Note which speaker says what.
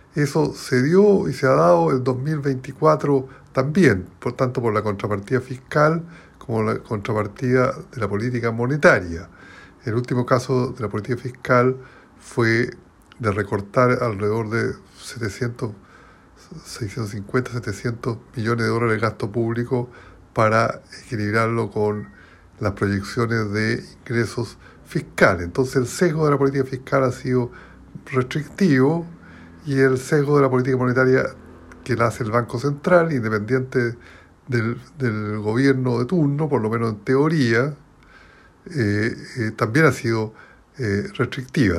Speaker 1: Eso se dio y se ha dado el 2024 también, por tanto por la contrapartida fiscal como la contrapartida de la política monetaria. El último caso de la política fiscal fue de recortar alrededor de 650, 700 millones de dólares de gasto público para equilibrarlo con las proyecciones de ingresos fiscales. Entonces el sesgo de la política fiscal ha sido restrictivo y el sesgo de la política monetaria que la hace el Banco Central, independiente del gobierno de turno, por lo menos en teoría, también ha sido restrictiva.